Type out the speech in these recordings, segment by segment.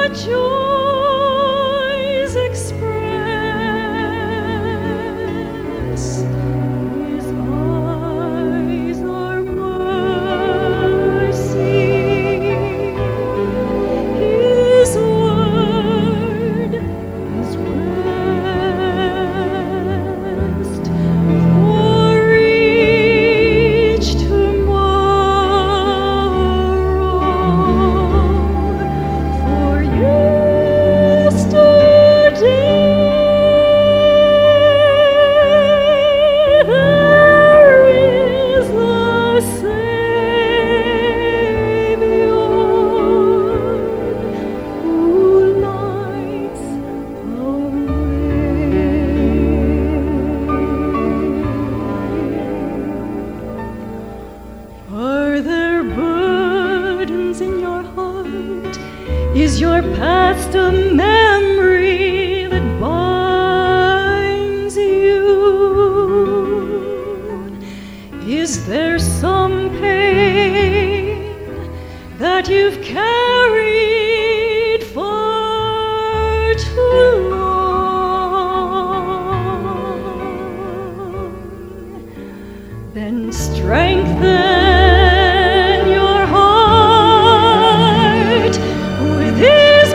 joys express. His eyes are mercy. His word is rest for each tomorrow. For yesterday there is the Savior who lights our way. Are there burdens in your heart? Is your past a memory that binds you? Is there some pain that you've carried far too long? Then strengthen your heart with His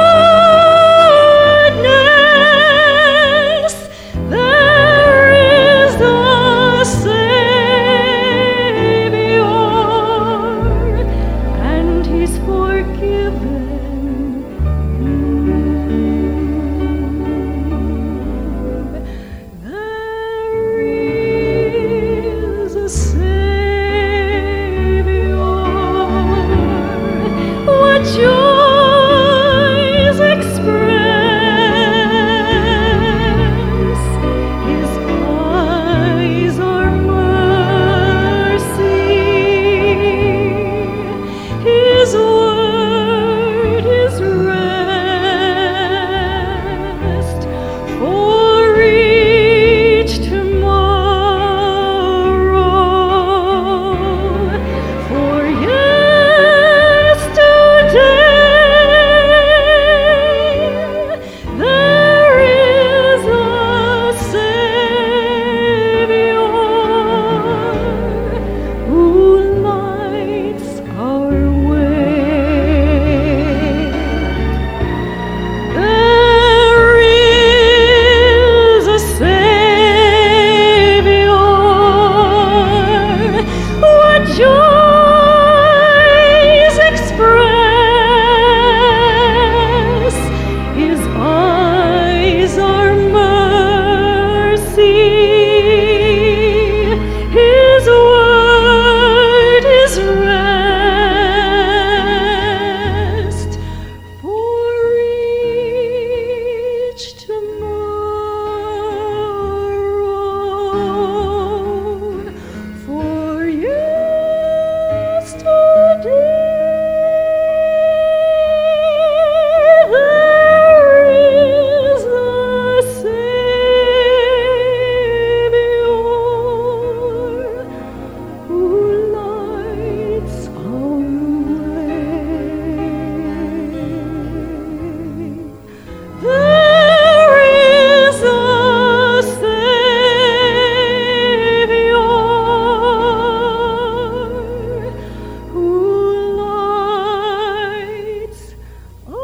goodness. There is the Savior, and He's forgiven you. There is a Savior. What joys express. His eyes are mercy. His word is rest for each tomorrow. For yesterday there is a Savior who lights our way. There is a Savior. What joys express. His eyes are mercy. His word is rest for each tomorrow. For yesterday there is a Savior who lights our way. There is a Savior who lights our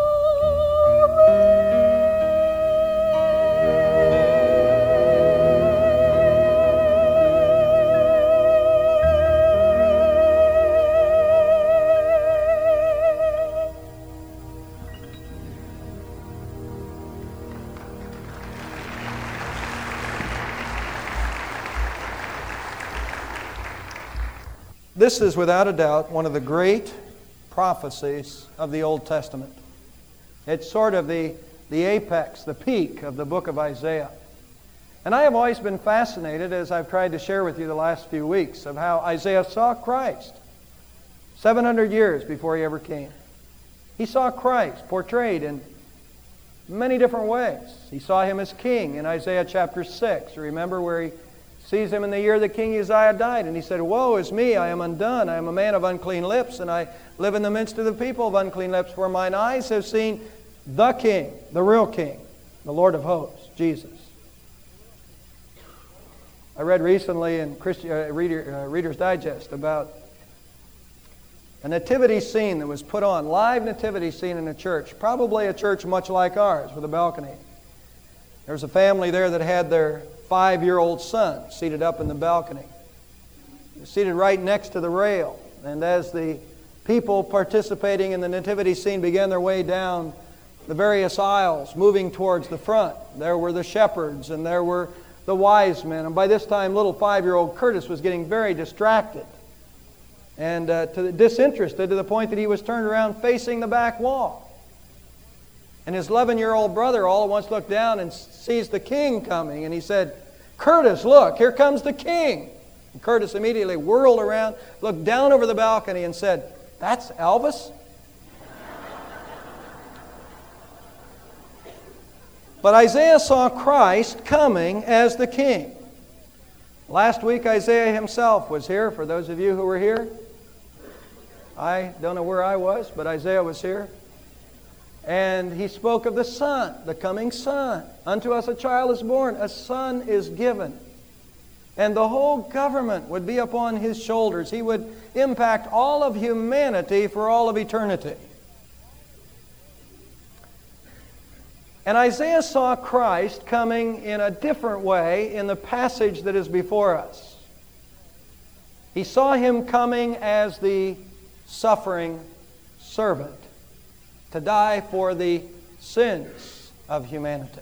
This is without a doubt one of the great prophecies of the Old Testament. It's sort of the apex, the peak of the book of Isaiah. And I have always been fascinated, as I've tried to share with you the last few weeks, of how Isaiah saw Christ 700 years before he ever came. He saw Christ portrayed in many different ways. He saw him as king in Isaiah chapter 6. Remember where he Sees him in the year that King Uzziah died, and he said, "Woe is me, I am undone. I am a man of unclean lips, and I live in the midst of the people of unclean lips, for mine eyes have seen the King, the real King, the Lord of hosts, Jesus." I read recently in Reader's Digest about a nativity scene that was put on, live nativity scene in a church, probably a church much like ours with a balcony. There was a family there that had their 5-year-old son seated up in the balcony, seated right next to the rail. And as the people participating in the nativity scene began their way down the various aisles, moving towards the front, there were the shepherds and there were the wise men. And by this time, little 5-year-old Curtis was getting very distracted and disinterested to the point that he was turned around facing the back wall. And his 11-year-old brother all at once looked down and sees the king coming. And he said, "Curtis, look, here comes the king." And Curtis immediately whirled around, looked down over the balcony and said, "That's Elvis?" But Isaiah saw Christ coming as the king. Last week, Isaiah himself was here, for those of you who were here. I don't know where I was, but Isaiah was here. And he spoke of the Son, the coming Son. "Unto us a child is born, a Son is given. And the whole government would be upon His shoulders. He would impact all of humanity for all of eternity." And Isaiah saw Christ coming in a different way in the passage that is before us. He saw Him coming as the suffering servant, to die for the sins of humanity.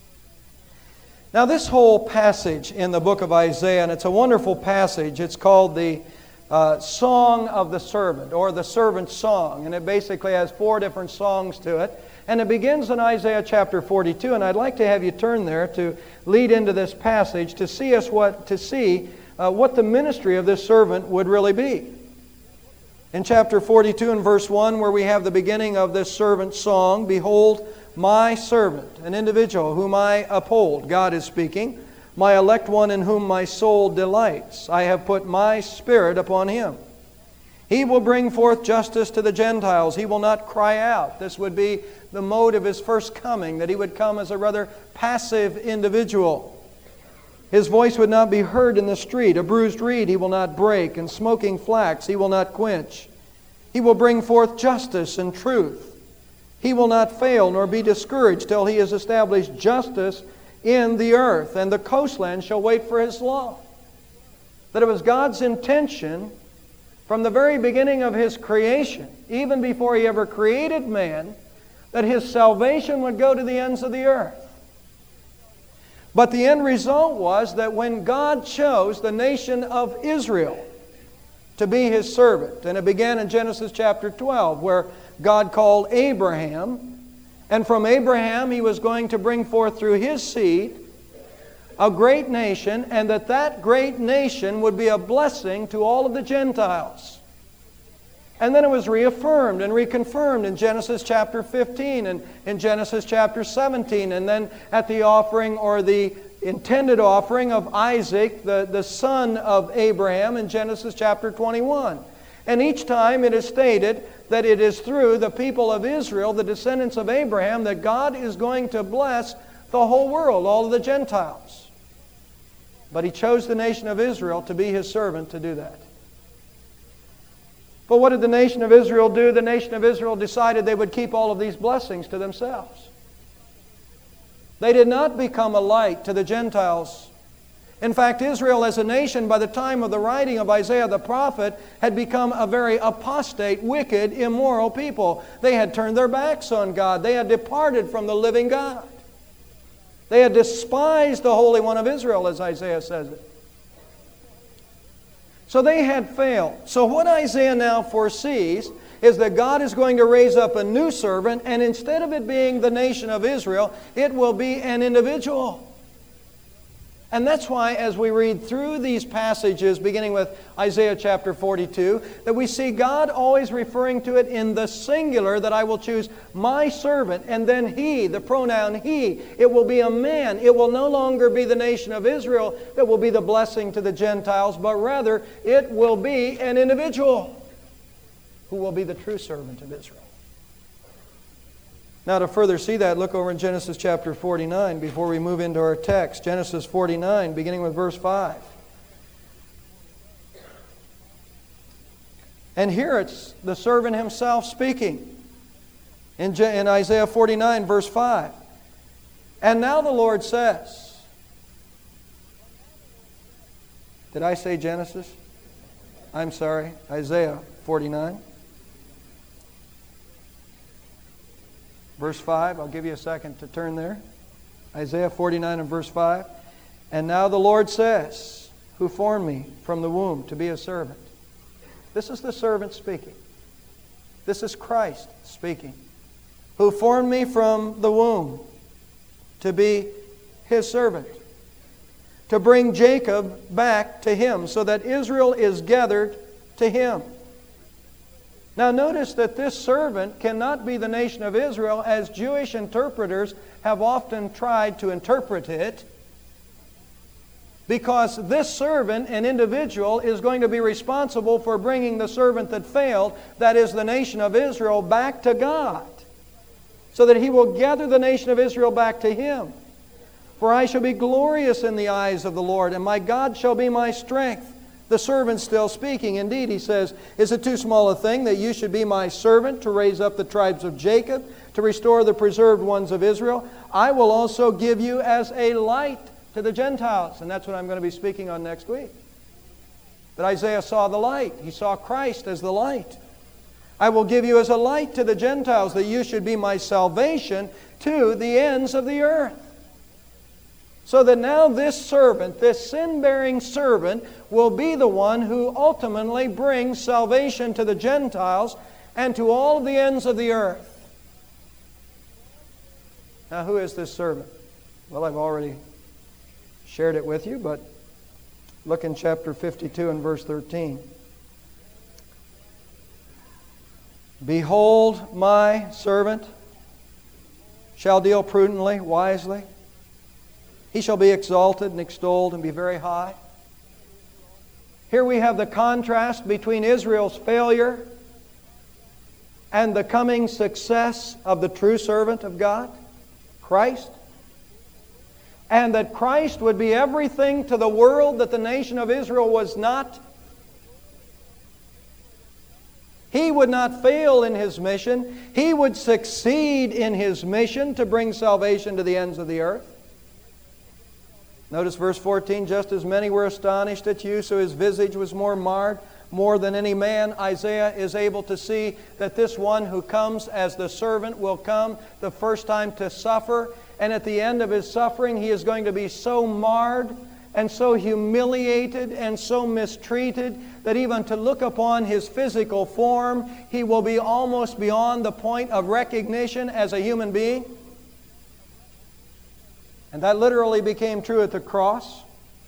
Now, this whole passage in the book of Isaiah, and it's a wonderful passage, it's called the Song of the Servant, or the Servant's Song, and it basically has 4 different songs to it. And it begins in Isaiah chapter 42, and I'd like to have you turn there to lead into this passage to see what the ministry of this servant would really be. In chapter 42 and verse 1, where we have the beginning of this servant's song, "Behold, my servant," an individual whom I uphold, God is speaking, "my elect one in whom my soul delights. I have put my spirit upon him. He will bring forth justice to the Gentiles. He will not cry out." This would be the mode of His first coming, that He would come as a rather passive individual. "His voice would not be heard in the street. A bruised reed He will not break, and smoking flax He will not quench. He will bring forth justice and truth. He will not fail nor be discouraged till He has established justice in the earth, and the coastland shall wait for His law." That it was God's intention from the very beginning of His creation, even before He ever created man, that His salvation would go to the ends of the earth. But the end result was that when God chose the nation of Israel to be His servant, and it began in Genesis chapter 12, where God called Abraham, and from Abraham He was going to bring forth through his seed a great nation, and that great nation would be a blessing to all of the Gentiles. And then it was reaffirmed and reconfirmed in Genesis chapter 15 and in Genesis chapter 17. And then at the offering, or the intended offering, of Isaac, the son of Abraham, in Genesis chapter 21. And each time it is stated that it is through the people of Israel, the descendants of Abraham, that God is going to bless the whole world, all of the Gentiles. But He chose the nation of Israel to be His servant to do that. But what did the nation of Israel do? The nation of Israel decided they would keep all of these blessings to themselves. They did not become a light to the Gentiles. In fact, Israel as a nation, by the time of the writing of Isaiah the prophet, had become a very apostate, wicked, immoral people. They had turned their backs on God. They had departed from the living God. They had despised the Holy One of Israel, as Isaiah says it. So they had failed. So what Isaiah now foresees is that God is going to raise up a new servant, and instead of it being the nation of Israel, it will be an individual. And that's why as we read through these passages, beginning with Isaiah chapter 42, that we see God always referring to it in the singular, that I will choose my servant, and then he, the pronoun he. It will be a man. It will no longer be the nation of Israel that will be the blessing to the Gentiles, but rather it will be an individual who will be the true servant of Israel. Now, to further see that, look over in Genesis chapter 49 before we move into our text. Genesis 49, beginning with verse 5. And here it's the servant himself speaking. In Isaiah 49, verse 5. And now the Lord says. Did I say Genesis? I'm sorry. Isaiah 49. Verse 5, I'll give you a second to turn there. Isaiah 49 and verse 5. And now the Lord says, who formed me from the womb to be a servant. This is the servant speaking. This is Christ speaking. Who formed me from the womb to be his servant. To bring Jacob back to him so that Israel is gathered to him. Now notice that this servant cannot be the nation of Israel as Jewish interpreters have often tried to interpret it, because this servant, an individual, is going to be responsible for bringing the servant that failed, that is the nation of Israel, back to God, so that he will gather the nation of Israel back to him. For I shall be glorious in the eyes of the Lord, and my God shall be my strength. The servant still speaking. Indeed, he says, is it too small a thing that you should be my servant to raise up the tribes of Jacob, to restore the preserved ones of Israel? I will also give you as a light to the Gentiles. And that's what I'm going to be speaking on next week. That Isaiah saw the light. He saw Christ as the light. I will give you as a light to the Gentiles, that you should be my salvation to the ends of the earth. So that now this servant, this sin-bearing servant, will be the one who ultimately brings salvation to the Gentiles and to all of the ends of the earth. Now, who is this servant? Well, I've already shared it with you, but look in chapter 52 and verse 13. Behold, my servant shall deal prudently, wisely. He shall be exalted and extolled and be very high. Here we have the contrast between Israel's failure and the coming success of the true servant of God, Christ. And that Christ would be everything to the world that the nation of Israel was not. He would not fail in His mission. He would succeed in His mission to bring salvation to the ends of the earth. Notice verse 14, just as many were astonished at you, so his visage was more marred. More than any man, Isaiah is able to see that this one who comes as the servant will come the first time to suffer. And at the end of his suffering, he is going to be so marred and so humiliated and so mistreated that even to look upon his physical form, he will be almost beyond the point of recognition as a human being. And that literally became true at the cross.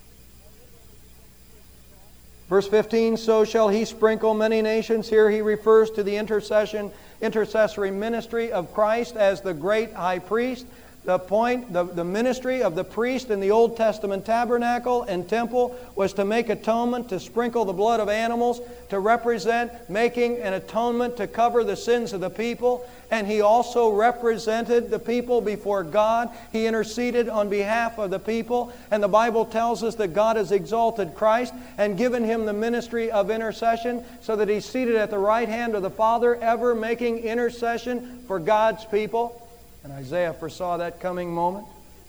Verse 15, so shall he sprinkle many nations. Here he refers to the intercessory ministry of Christ as the great high priest. The ministry of the priest in the Old Testament tabernacle and temple was to make atonement, to sprinkle the blood of animals, to represent making an atonement to cover the sins of the people. And he also represented the people before God. He interceded on behalf of the people. And the Bible tells us that God has exalted Christ and given Him the ministry of intercession so that He's seated at the right hand of the Father, ever making intercession for God's people. And Isaiah foresaw that coming moment.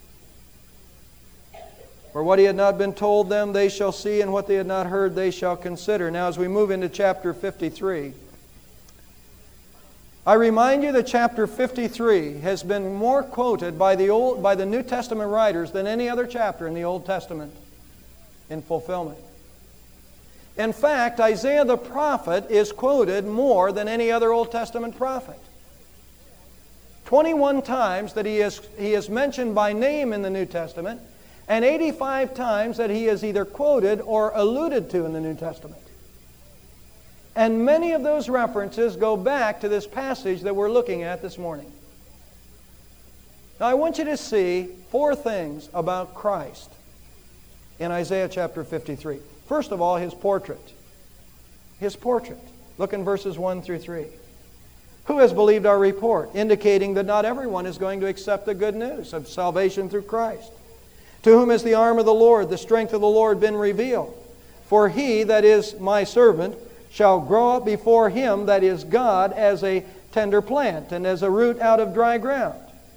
For what he had not been told them, they shall see, and what they had not heard, they shall consider. Now, as we move into chapter 53, I remind you that chapter 53 has been more quoted by the New Testament writers than any other chapter in the Old Testament in fulfillment. In fact, Isaiah the prophet is quoted more than any other Old Testament prophet. 21 times that he is mentioned by name in the New Testament, and 85 times that he is either quoted or alluded to in the New Testament. And many of those references go back to this passage that we're looking at this morning. Now I want you to see 4 things about Christ in Isaiah chapter 53. First of all, His portrait. His portrait. Look in verses 1 through 3. Who has believed our report, indicating that not everyone is going to accept the good news of salvation through Christ? To whom has the arm of the Lord, the strength of the Lord, been revealed? For he, that is my servant, shall grow up before him, that is God, as a tender plant, and as a root out of dry ground.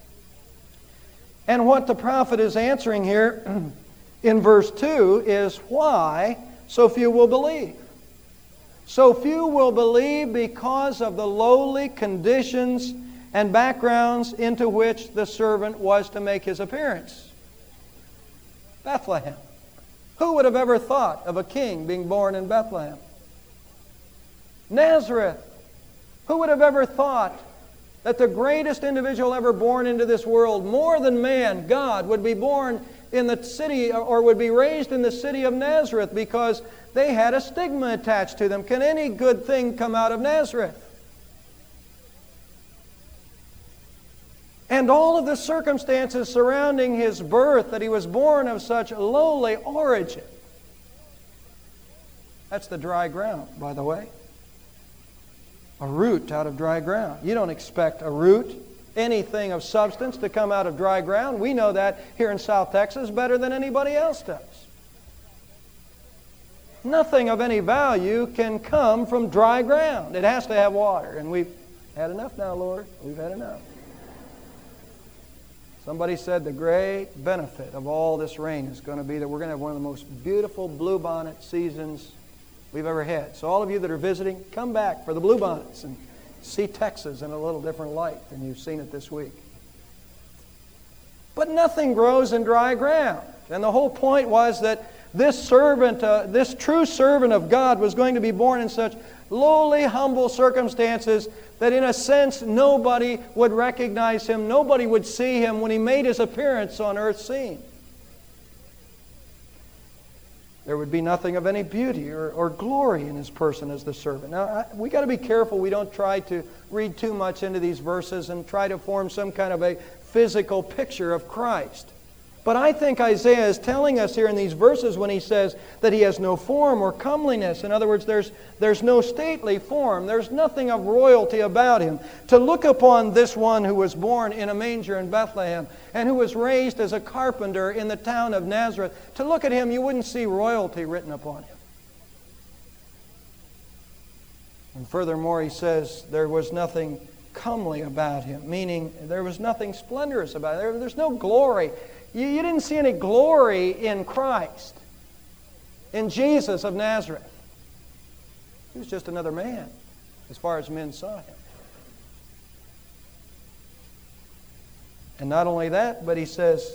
And what the prophet is answering here in verse 2 is why so few will believe. So few will believe because of the lowly conditions and backgrounds into which the servant was to make his appearance. Bethlehem. Who would have ever thought of a king being born in Bethlehem? Nazareth. Who would have ever thought that the greatest individual ever born into this world, more than man, God, would be born in the city or would be raised in the city of Nazareth because they had a stigma attached to them? Can any good thing come out of Nazareth? And all of the circumstances surrounding His birth, that He was born of such lowly origin. That's the dry ground, by the way. A root out of dry ground. You don't expect a root, anything of substance, to come out of dry ground. We know that here in South Texas better than anybody else does. Nothing of any value can come from dry ground. It has to have water. And we've had enough now, Lord. We've had enough. Somebody said the great benefit of all this rain is going to be that we're going to have one of the most beautiful bluebonnet seasons we've ever had. So all of you that are visiting, come back for the bluebonnets and see Texas in a little different light than you've seen it this week. But nothing grows in dry ground. And the whole point was that this servant, this true servant of God, was going to be born in such lowly, humble circumstances that in a sense nobody would recognize Him, nobody would see Him when He made His appearance on earth's scene. There would be nothing of any beauty or glory in His person as the servant. Now, we got to be careful we don't try to read too much into these verses and try to form some kind of a physical picture of Christ. But I think Isaiah is telling us here in these verses when he says that He has no form or comeliness. In other words, there's no stately form. There's nothing of royalty about Him. To look upon this one who was born in a manger in Bethlehem and who was raised as a carpenter in the town of Nazareth, to look at Him, you wouldn't see royalty written upon Him. And furthermore, he says there was nothing comely about Him, meaning there was nothing splendorous about Him. There's no glory. You didn't see any glory in Christ, in Jesus of Nazareth. He was just another man, as far as men saw Him. And not only that, but he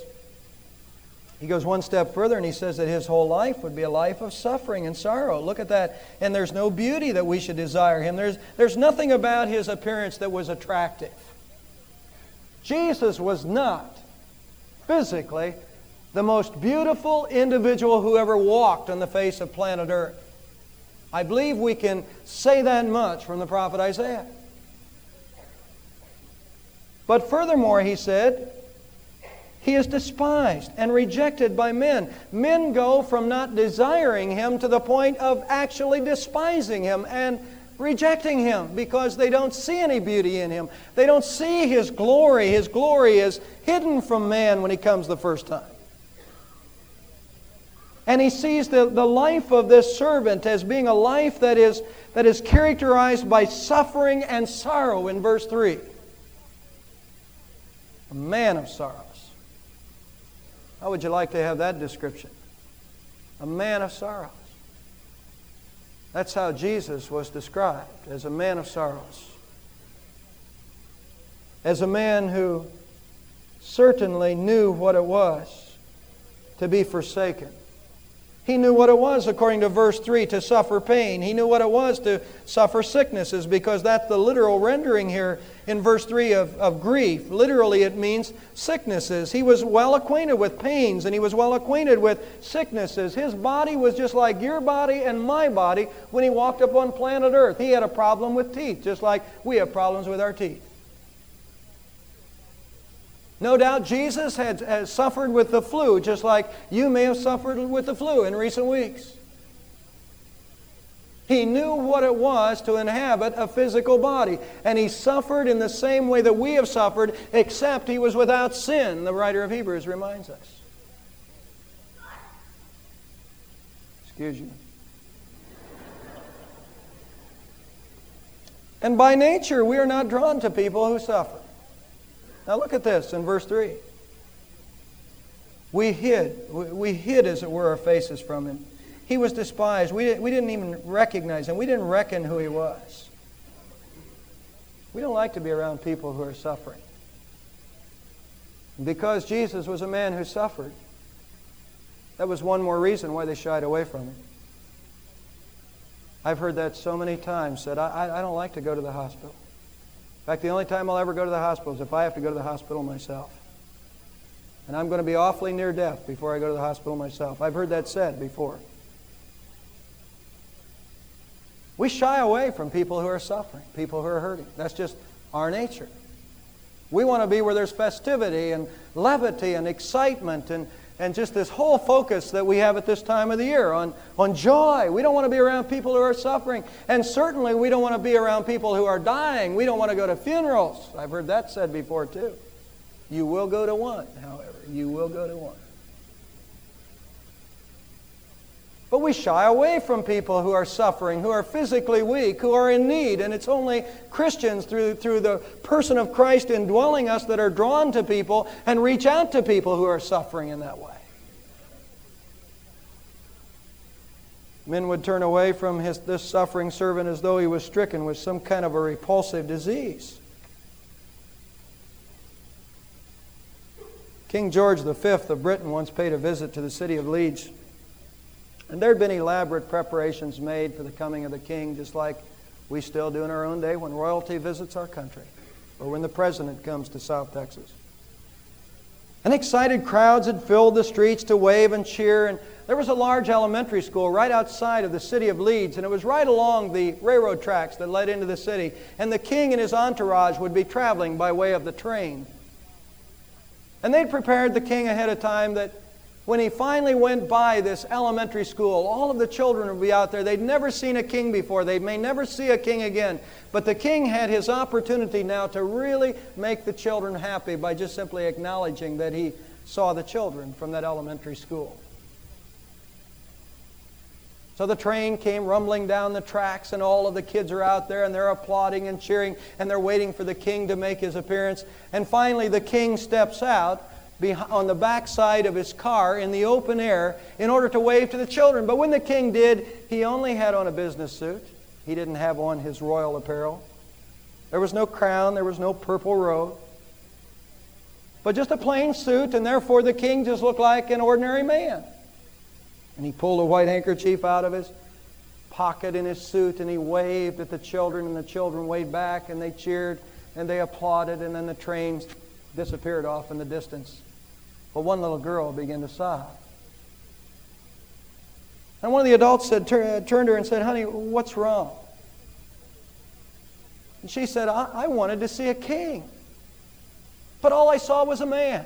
goes one step further and he says that His whole life would be a life of suffering and sorrow. Look at that. And there's no beauty that we should desire Him. There's nothing about His appearance that was attractive. Jesus was not physically the most beautiful individual who ever walked on the face of planet Earth. I believe we can say that much from the prophet Isaiah. But furthermore, he said, He is despised and rejected by men. Men go from not desiring Him to the point of actually despising Him and rejecting Him because they don't see any beauty in Him. They don't see His glory. His glory is hidden from man when He comes the first time. And he sees the life of this servant as being a life that is characterized by suffering and sorrow in verse 3. A man of sorrows. How would you like to have that description? A man of sorrows. That's how Jesus was described, as a man of sorrows. As a man who certainly knew what it was to be forsaken. He knew what it was, according to verse 3, to suffer pain. He knew what it was to suffer sicknesses, because that's the literal rendering here in verse 3 of grief. Literally, it means sicknesses. He was well acquainted with pains, and he was well acquainted with sicknesses. His body was just like your body and my body when he walked upon planet Earth. He had a problem with teeth, just like we have problems with our teeth. No doubt Jesus has suffered with the flu, just like you may have suffered with the flu in recent weeks. He knew what it was to inhabit a physical body, and he suffered in the same way that we have suffered, except he was without sin, the writer of Hebrews reminds us. Excuse you. And by nature, we are not drawn to people who suffer. Now look at this in verse 3. We hid, as it were, our faces from him. He was despised. We didn't even recognize him. We didn't reckon who he was. We don't like to be around people who are suffering. Because Jesus was a man who suffered, that was one more reason why they shied away from him. I've heard that so many times, said, I don't like to go to the hospital. In fact, the only time I'll ever go to the hospital is if I have to go to the hospital myself. And I'm going to be awfully near death before I go to the hospital myself. I've heard that said before. We shy away from people who are suffering, people who are hurting. That's just our nature. We want to be where there's festivity and levity and excitement and just this whole focus that we have at this time of the year on joy. We don't want to be around people who are suffering. And certainly we don't want to be around people who are dying. We don't want to go to funerals. I've heard that said before too. You will go to one, however. You will go to one. But we shy away from people who are suffering, who are physically weak, who are in need. And it's only Christians through the person of Christ indwelling us that are drawn to people and reach out to people who are suffering in that way. Men would turn away from this suffering servant as though he was stricken with some kind of a repulsive disease. King George V of Britain once paid a visit to the city of Leeds. And there had been elaborate preparations made for the coming of the king, just like we still do in our own day when royalty visits our country, or when the president comes to South Texas. And excited crowds had filled the streets to wave and cheer, and there was a large elementary school right outside of the city of Leeds, and it was right along the railroad tracks that led into the city, and the king and his entourage would be traveling by way of the train. And they'd prepared the king ahead of time that when he finally went by this elementary school, all of the children would be out there. They'd never seen a king before. They may never see a king again. But the king had his opportunity now to really make the children happy by just simply acknowledging that he saw the children from that elementary school. So the train came rumbling down the tracks, and all of the kids are out there, and they're applauding and cheering, and they're waiting for the king to make his appearance. And finally the king steps out on the back side of his car in the open air in order to wave to the children. But when the king did, he only had on a business suit. He didn't have on his royal apparel. There was no crown. There was no purple robe. But just a plain suit, and therefore the king just looked like an ordinary man. And he pulled a white handkerchief out of his pocket in his suit, and he waved at the children, and the children waved back, and they cheered, and they applauded, and then the train disappeared off in the distance. But one little girl began to sob. And one of the adults turned to her and said, "Honey, what's wrong?" And she said, I wanted to see a king, but all I saw was a man.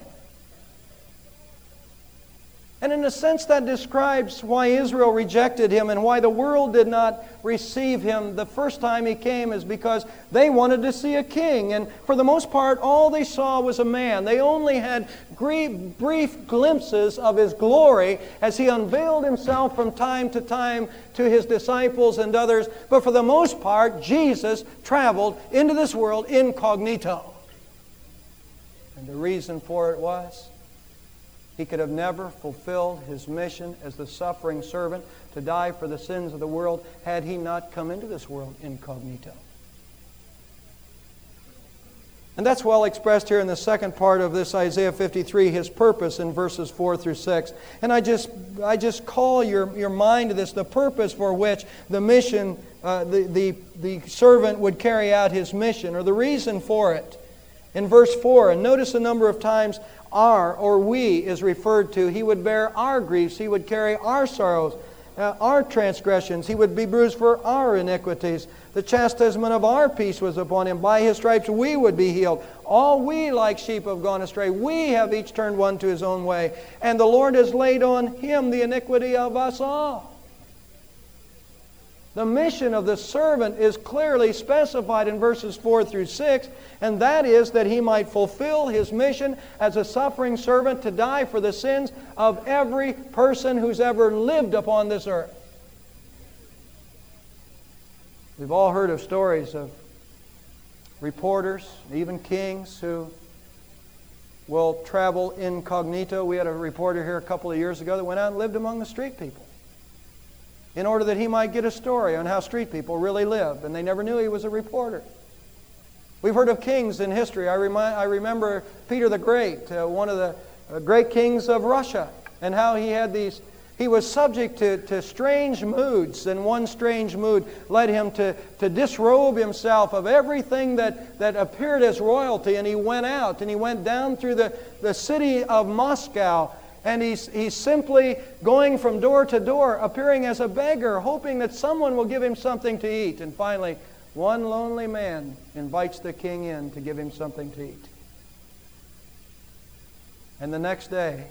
And in a sense that describes why Israel rejected him and why the world did not receive him the first time he came, is because they wanted to see a king. And for the most part, all they saw was a man. They only had brief glimpses of his glory as he unveiled himself from time to time to his disciples and others. But for the most part, Jesus traveled into this world incognito. And the reason for it was he could have never fulfilled his mission as the suffering servant to die for the sins of the world had he not come into this world incognito. And that's well expressed here in the second part of this Isaiah 53, His purpose in verses 4 through 6. And I just call your mind to this, the purpose for which the mission, the servant would carry out his mission, or the reason for it. In verse 4, and notice the number of times our or we is referred to. He would bear our griefs, He would carry our sorrows, our transgressions. He would be bruised for our iniquities. The chastisement of our peace was upon Him. By His stripes we would be healed. All we like sheep have gone astray. We have each turned one to his own way. And the Lord has laid on Him the iniquity of us all. The mission of the servant is clearly specified in verses 4 through 6, and that is that he might fulfill his mission as a suffering servant to die for the sins of every person who's ever lived upon this earth. We've all heard of stories of reporters, even kings, who will travel incognito. We had a reporter here a couple of years ago that went out and lived among the street people in order that he might get a story on how street people really lived, and they never knew he was a reporter. We've heard of kings in history. I remember Peter the Great, one of the great kings of Russia, and how he was subject to strange moods, and one strange mood led him to disrobe himself of everything that appeared as royalty, and he went out, and he went down through the city of Moscow, and he's simply going from door to door, appearing as a beggar, hoping that someone will give him something to eat. And finally, one lonely man invites the king in to give him something to eat. And the next day,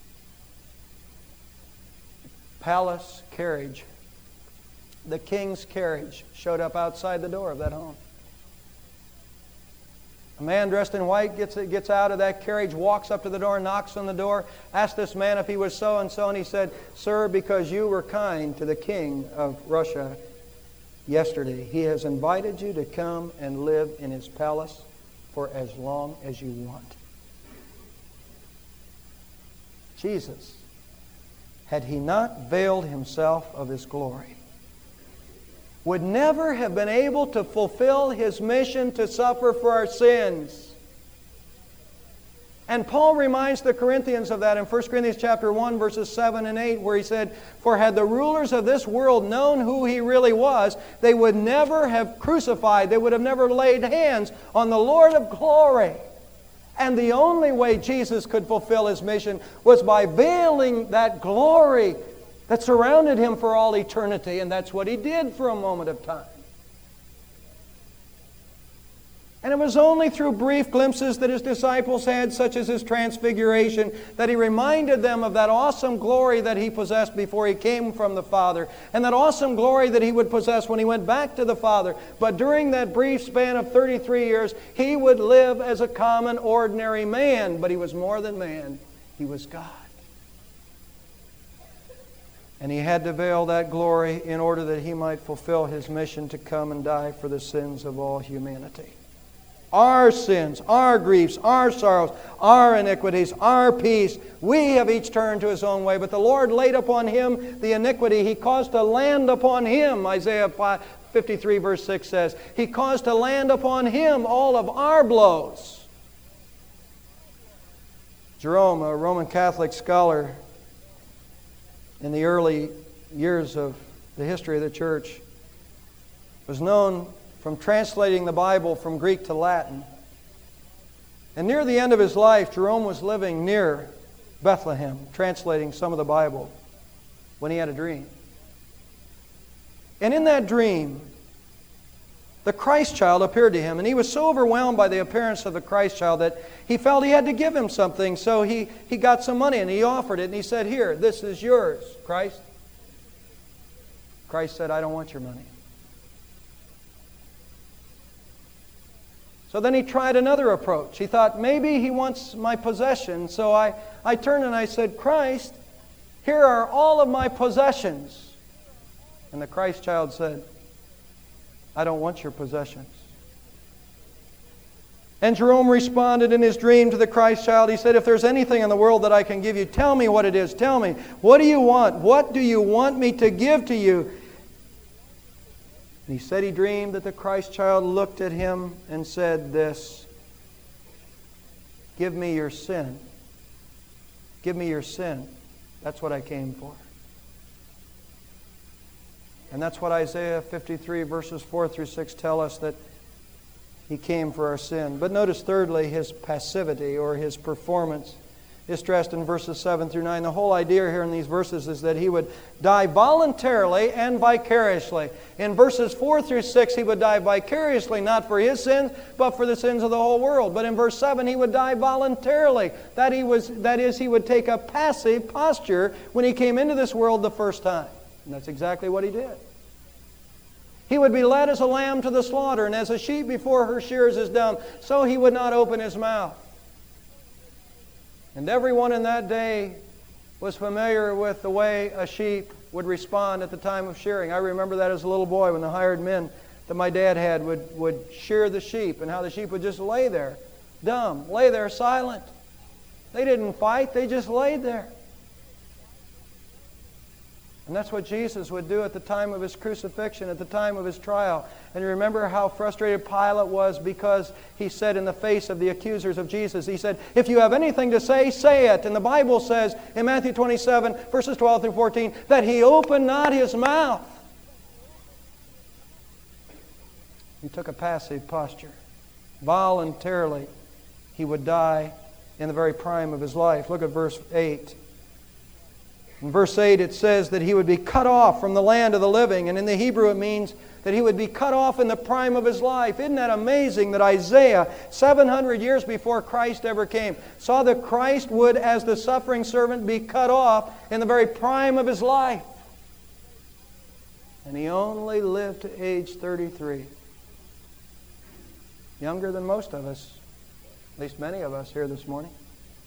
palace carriage, the king's carriage, showed up outside the door of that home. A man dressed in white gets out of that carriage, walks up to the door, knocks on the door, asked this man if he was so-and-so, and he said, "Sir, because you were kind to the king of Russia yesterday, he has invited you to come and live in his palace for as long as you want." Jesus, had He not veiled Himself of His glory, would never have been able to fulfill His mission to suffer for our sins. And Paul reminds the Corinthians of that in 1 Corinthians chapter 1, verses 7 and 8, where he said, "For had the rulers of this world known who He really was, they would never have crucified, they would have never laid hands on the Lord of glory." And the only way Jesus could fulfill His mission was by veiling that glory that surrounded Him for all eternity, and that's what He did for a moment of time. And it was only through brief glimpses that His disciples had, such as His transfiguration, that He reminded them of that awesome glory that He possessed before He came from the Father, and that awesome glory that He would possess when He went back to the Father. But during that brief span of 33 years, He would live as a common, ordinary man. But He was more than man. He was God. And He had to veil that glory in order that He might fulfill His mission to come and die for the sins of all humanity. Our sins, our griefs, our sorrows, our iniquities, our peace, we have each turned to His own way. But the Lord laid upon Him the iniquity. He caused to land upon Him, Isaiah 53 verse 6 says. He caused to land upon Him all of our blows. Jerome, a Roman Catholic scholar, in the early years of the history of the church, was known from translating the Bible from Greek to Latin. And near the end of his life, Jerome was living near Bethlehem, translating some of the Bible, when he had a dream. And in that dream, the Christ child appeared to him, and he was so overwhelmed by the appearance of the Christ child that he felt he had to give him something. So he got some money and he offered it, and he said, "Here, this is yours, Christ." Christ said, "I don't want your money." So then he tried another approach. He thought, maybe he wants my possession. So I turned and I said, "Christ, here are all of my possessions." And the Christ child said, "I don't want your possessions." And Jerome responded in his dream to the Christ child. He said, "If there's anything in the world that I can give you, tell me what it is. Tell me. What do you want? What do you want me to give to you?" And he said he dreamed that the Christ child looked at him and said this, Give me your sin. Give me your sin. That's what I came for. And that's what Isaiah 53 verses 4 through 6 tell us, that He came for our sin. But notice thirdly, His passivity or His performance is stressed in verses 7 through 9. The whole idea here in these verses is that He would die voluntarily and vicariously. In verses 4 through 6, He would die vicariously, not for His sins, but for the sins of the whole world. But in verse 7, He would die voluntarily. That is, He would take a passive posture when He came into this world the first time. And that's exactly what He did. He would be led as a lamb to the slaughter, and as a sheep before her shearers is dumb, so He would not open His mouth. And everyone in that day was familiar with the way a sheep would respond at the time of shearing. I remember that as a little boy when the hired men that my dad had would shear the sheep, and how the sheep would just lay there, dumb, lay there silent. They didn't fight, they just laid there. And that's what Jesus would do at the time of His crucifixion, at the time of His trial. And you remember how frustrated Pilate was, because he said in the face of the accusers of Jesus, he said, if you have anything to say, say it. And the Bible says in Matthew 27, verses 12 through 14, that He opened not His mouth. He took a passive posture. Voluntarily, He would die in the very prime of His life. Look at verse 8. In verse 8 it says that He would be cut off from the land of the living. And in the Hebrew it means that He would be cut off in the prime of His life. Isn't that amazing that Isaiah, 700 years before Christ ever came, saw that Christ would, as the suffering servant, be cut off in the very prime of His life. And He only lived to age 33. Younger than most of us, at least many of us here this morning.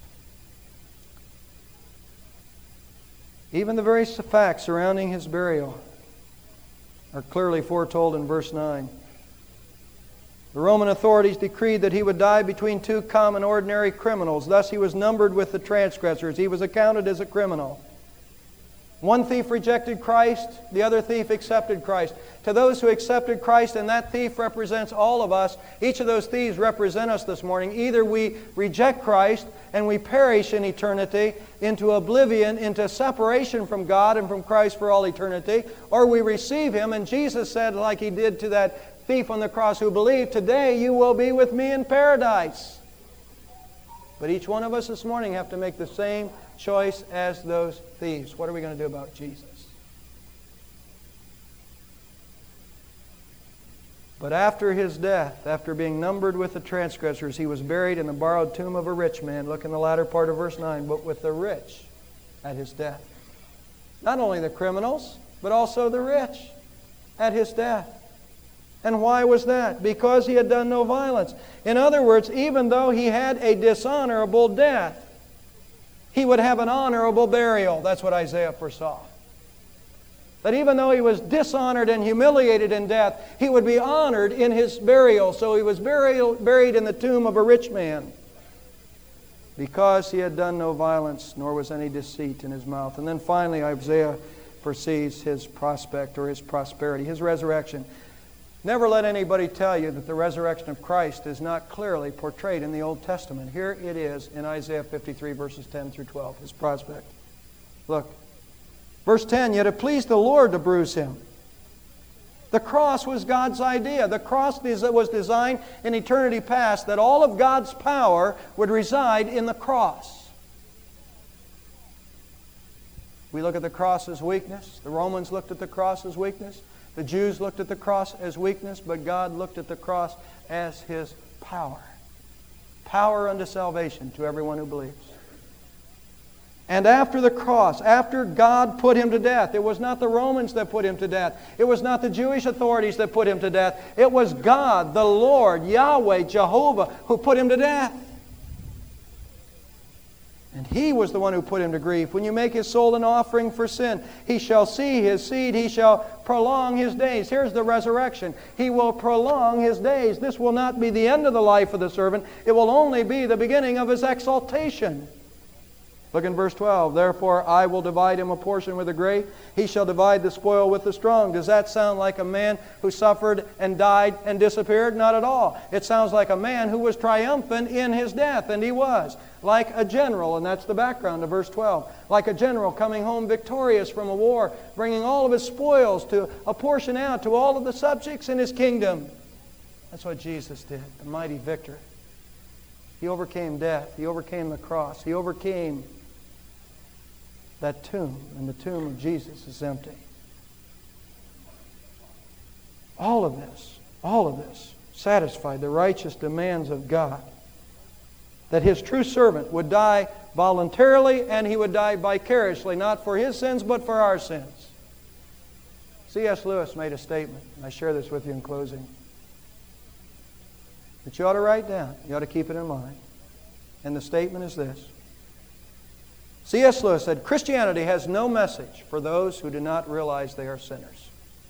Even the very facts surrounding His burial are clearly foretold in verse 9. The Roman authorities decreed that He would die between two common ordinary criminals. Thus He was numbered with the transgressors. He was accounted as a criminal. One thief rejected Christ, the other thief accepted Christ. To those who accepted Christ, and that thief represents all of us, each of those thieves represent us this morning. Either we reject Christ and we perish in eternity into oblivion, into separation from God and from Christ for all eternity, or we receive Him, and Jesus said, like He did to that thief on the cross who believed, today you will be with me in paradise. But each one of us this morning have to make the same choice as those thieves. What are we going to do about Jesus? But after His death, after being numbered with the transgressors, He was buried in the borrowed tomb of a rich man. Look in the latter part of verse 9. But with the rich at His death. Not only the criminals, but also the rich at His death. And why was that? Because He had done no violence. In other words, even though He had a dishonorable death, He would have an honorable burial. That's what Isaiah foresaw. That even though He was dishonored and humiliated in death, He would be honored in His burial. So He was buried in the tomb of a rich man, because He had done no violence, nor was any deceit in His mouth. And then finally, Isaiah foresees His prospect or His prosperity, His resurrection. Never let anybody tell you that the resurrection of Christ is not clearly portrayed in the Old Testament. Here it is in Isaiah 53, verses 10 through 12, His prospect. Look. Verse 10, yet it pleased the Lord to bruise Him. The cross was God's idea. The cross was designed in eternity past, that all of God's power would reside in the cross. We look at the cross as weakness. The Romans looked at the cross as weakness. The Jews looked at the cross as weakness, but God looked at the cross as His power. Power unto salvation to everyone who believes. And after the cross, after God put Him to death, it was not the Romans that put Him to death. It was not the Jewish authorities that put Him to death. It was God, the Lord, Yahweh, Jehovah, who put Him to death. And He was the one who put Him to grief. When you make His soul an offering for sin, He shall see His seed, He shall prolong His days. Here's the resurrection. He will prolong His days. This will not be the end of the life of the servant. It will only be the beginning of his exaltation. Look in verse 12. Therefore I will divide him a portion with the great. He shall divide the spoil with the strong. Does that sound like a man who suffered and died and disappeared? Not at all. It sounds like a man who was triumphant in his death, and he was. Like a general, and that's the background of verse 12. Like a general coming home victorious from a war, bringing all of his spoils to a portion out to all of the subjects in his kingdom. That's what Jesus did, the mighty victor. He overcame death. He overcame the cross. He overcame that tomb, and the tomb of Jesus is empty. All of this satisfied the righteous demands of God, that His true servant would die voluntarily and He would die vicariously, not for His sins but for our sins. C.S. Lewis made a statement, and I share this with you in closing, that you ought to write down, you ought to keep it in mind. And the statement is this. C.S. Lewis said, Christianity has no message for those who do not realize they are sinners.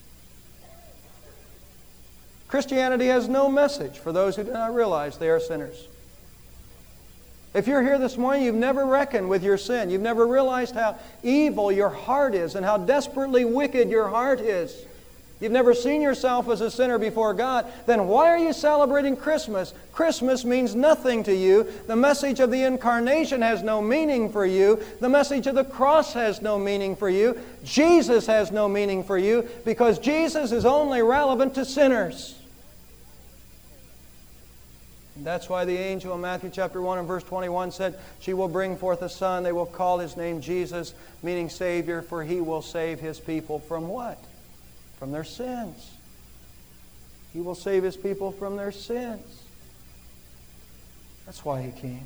Christianity has no message for those who do not realize they are sinners. If you're here this morning, you've never reckoned with your sin. You've never realized how evil your heart is and how desperately wicked your heart is. You've never seen yourself as a sinner before God, then why are you celebrating Christmas? Christmas means nothing to you. The message of the Incarnation has no meaning for you. The message of the cross has no meaning for you. Jesus has no meaning for you because Jesus is only relevant to sinners. And that's why the angel in Matthew chapter 1 and verse 21 said, she will bring forth a son. They will call His name Jesus, meaning Savior, for He will save His people from what? From their sins. He will save His people from their sins. That's why He came.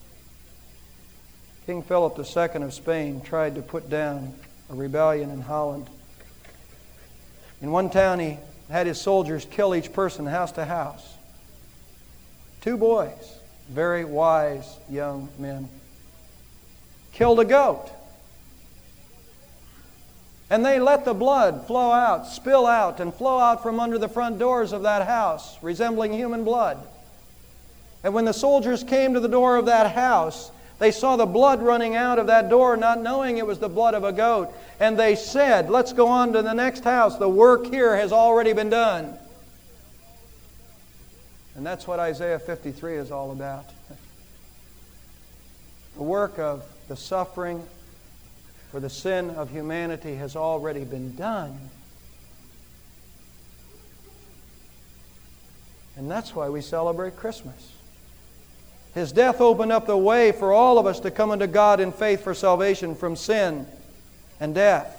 King Philip II of Spain tried to put down a rebellion in Holland. In one town, he had his soldiers kill each person house to house. 2 boys, very wise young men, killed a goat. And they let the blood flow out, spill out, and flow out from under the front doors of that house, resembling human blood. And when the soldiers came to the door of that house, they saw the blood running out of that door, not knowing it was the blood of a goat. And they said, let's go on to the next house. The work here has already been done. And that's what Isaiah 53 is all about. The work of the suffering for the sin of humanity has already been done. And that's why we celebrate Christmas. His death opened up the way for all of us to come unto God in faith for salvation from sin and death.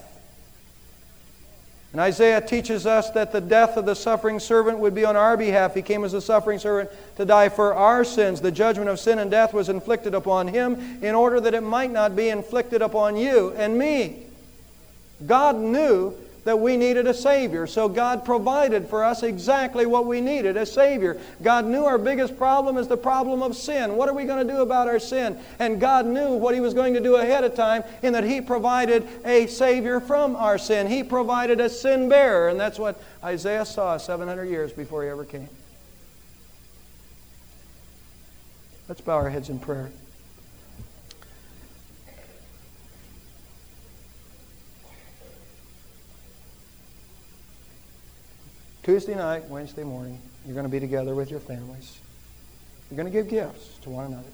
And Isaiah teaches us that the death of the suffering servant would be on our behalf. He came as a suffering servant to die for our sins. The judgment of sin and death was inflicted upon Him in order that it might not be inflicted upon you and me. God knew that we needed a Savior, so God provided for us exactly what we needed, a Savior. God knew our biggest problem is the problem of sin. What are we going to do about our sin? And God knew what He was going to do ahead of time in that He provided a Savior from our sin. He provided a sin bearer, and that's what Isaiah saw 700 years before He ever came. Let's bow our heads in prayer. Tuesday night, Wednesday morning, you're going to be together with your families. You're going to give gifts to one another.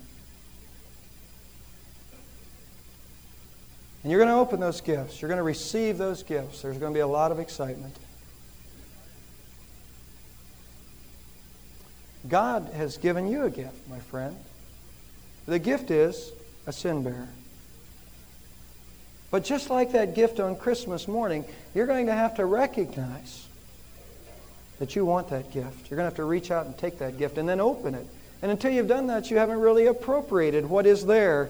And you're going to open those gifts. You're going to receive those gifts. There's going to be a lot of excitement. God has given you a gift, my friend. The gift is a sin bearer. But just like that gift on Christmas morning, you're going to have to recognize that you want that gift. You're going to have to reach out and take that gift and then open it. And until you've done that, you haven't really appropriated what is there.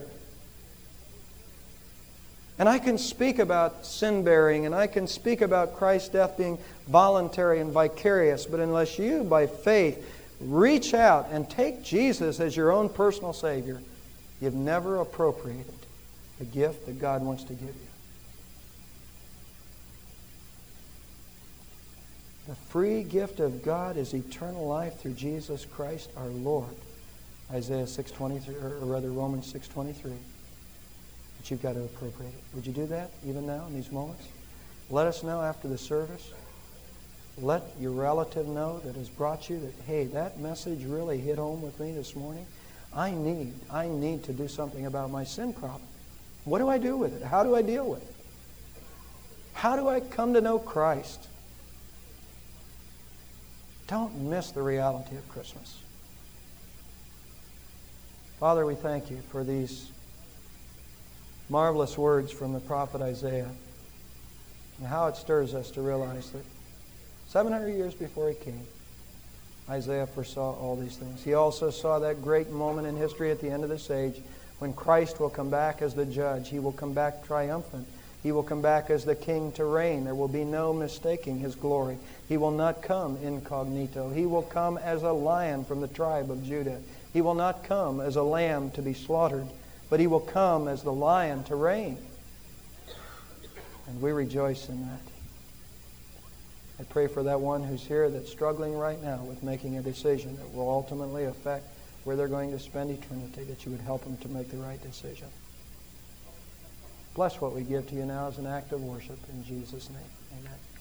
And I can speak about sin bearing, and I can speak about Christ's death being voluntary and vicarious, but unless you, by faith, reach out and take Jesus as your own personal Savior, you've never appropriated the gift that God wants to give you. The free gift of God is eternal life through Jesus Christ our Lord. Isaiah 6:23, or rather Romans 6:23. But you've got to appropriate it. Would you do that even now in these moments? Let us know after the service. Let your relative know that has brought you that, hey, that message really hit home with me this morning. I need to do something about my sin problem. What do I do with it? How do I deal with it? How do I come to know Christ? Don't miss the reality of Christmas. Father, we thank you for these marvelous words from the prophet Isaiah and how it stirs us to realize that 700 years before he came, Isaiah foresaw all these things. He also saw that great moment in history at the end of this age when Christ will come back as the judge. He will come back triumphant. He will come back as the king to reign. There will be no mistaking his glory. He will not come incognito. He will come as a lion from the tribe of Judah. He will not come as a lamb to be slaughtered, but he will come as the lion to reign. And we rejoice in that. I pray for that one who's here that's struggling right now with making a decision that will ultimately affect where they're going to spend eternity, that you would help them to make the right decision. Bless what we give to you now as an act of worship in Jesus' name. Amen.